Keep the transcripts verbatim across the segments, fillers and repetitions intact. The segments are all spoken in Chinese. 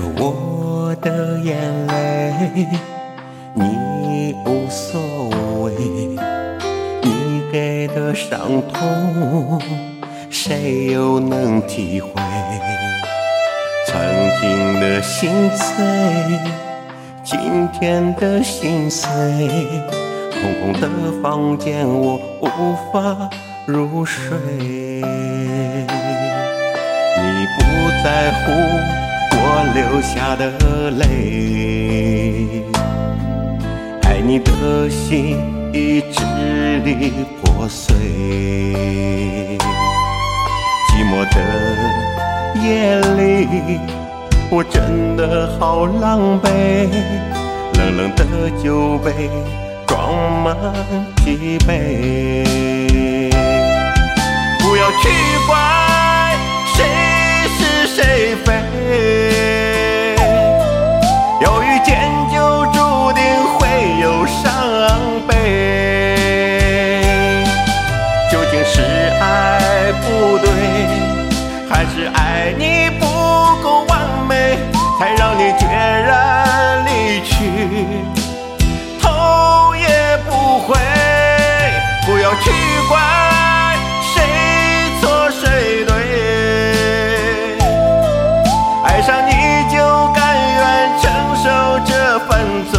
说我的眼泪你无所谓，你给的伤痛谁又能体会？曾经的心碎，今天的心碎，空空的房间我无法入睡。你不在乎我流下的泪，爱你的心已支离破碎。寂寞的夜里我真的好狼狈，冷冷的酒杯装满疲惫。不要去怪谁是谁非，有遇见就注定会有伤悲。究竟是爱不对，还是爱你不够完美，才让你决然离去，头也不回。不要去怪谁错谁对，爱上你就甘愿承受这份罪。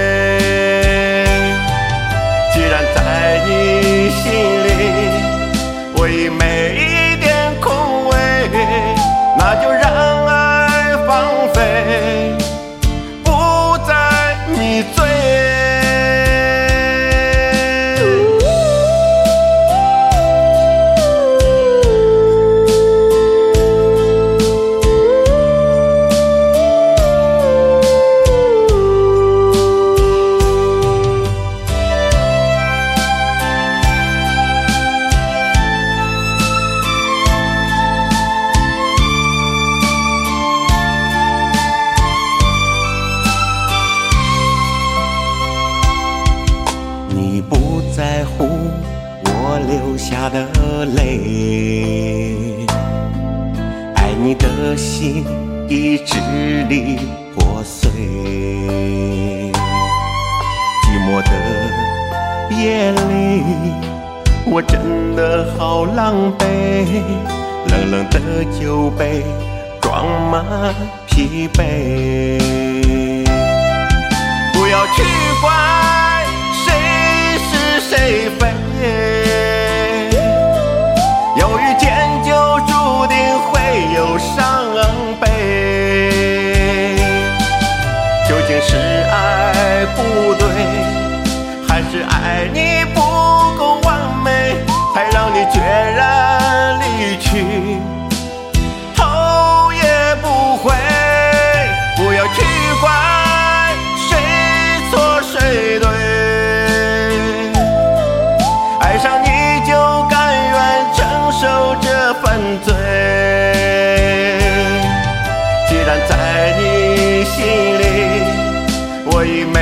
既然在你心里我已没一点空位，那就让爱放飞，不再迷醉。你不在乎我流下的泪，爱你的心已支离破碎。寂寞的夜里我真的好狼狈，冷冷的酒杯装满疲惫。不要去怪谁非，有遇见就注定会有伤悲。究竟是爱不对，还是爱你不够完美，才让你决然离去，头也不回。不要去怪谁错谁对，爱上你就甘愿承受这份罪。既然在你心里我已没